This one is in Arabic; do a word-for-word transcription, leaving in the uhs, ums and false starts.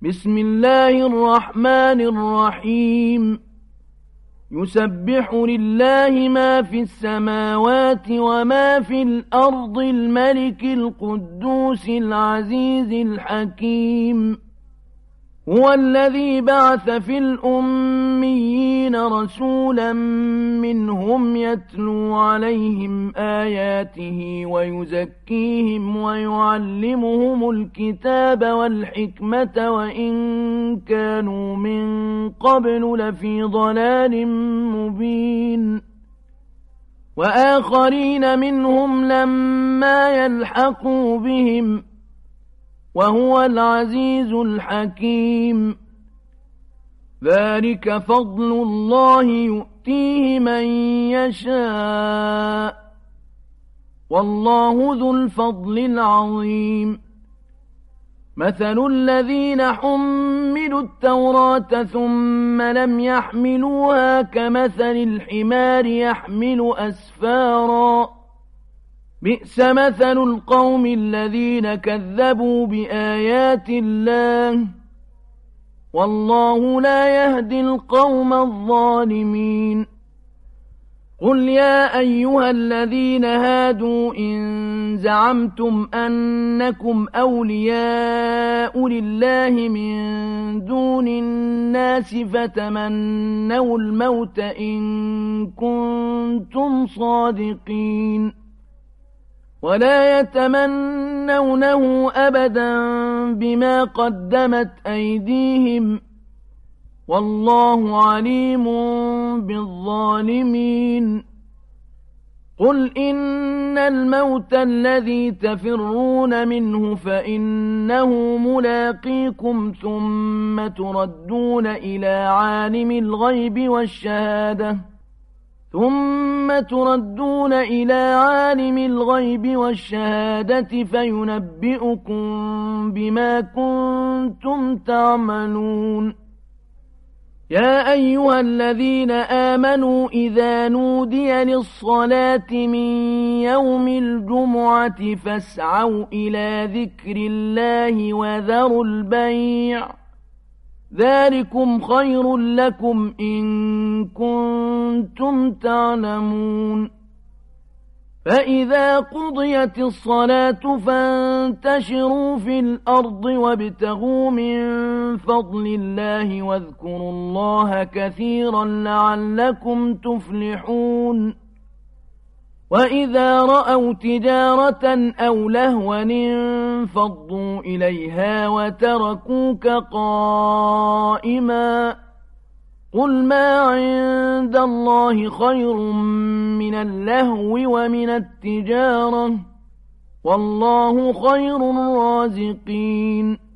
بسم الله الرحمن الرحيم يسبح لله ما في السماوات وما في الأرض الملك القدوس العزيز الحكيم هو الذي بعث في الأميين رسولا منهم يتلو عليهم آياته ويزكيهم ويعلمهم الكتاب والحكمة وإن كانوا من قبل لفي ضلال مبين وآخرين منهم لما يلحقوا بهم وهو العزيز الحكيم ذلك فضل الله يؤتيه من يشاء والله ذو الفضل العظيم مثل الذين حملوا التوراة ثم لم يحملوها كمثل الحمار يحمل أسفاراً بئس مثل القوم الذين كذبوا بآيات الله والله لا يهدي القوم الظالمين قل يا أيها الذين هادوا إن زعمتم أنكم أولياء لله من دون الناس فتمنوا الموت إن كنتم صادقين ولا يتمنونه أبدا بما قدمت أيديهم والله عليم بالظالمين قل إن الموت الذي تفرون منه فإنه ملاقيكم ثم تردون إلى عالم الغيب والشهادة ثم تردون إلى عالم الغيب والشهادة فينبئكم بما كنتم تعملون يا أيها الذين آمنوا إذا نودي للصلاة من يوم الجمعة فاسعوا إلى ذكر الله وذروا البيع ذلكم خير لكم إن كنتم تعلمون فإذا قضيت الصلاة فانتشروا في الأرض وابتغوا من فضل الله واذكروا الله كثيرا لعلكم تفلحون وإذا رأوا تجارة أو لهوا انفضوا إليها وتركوك قائما قل ما عند الله خير من اللهو ومن التجارة والله خير الرازقين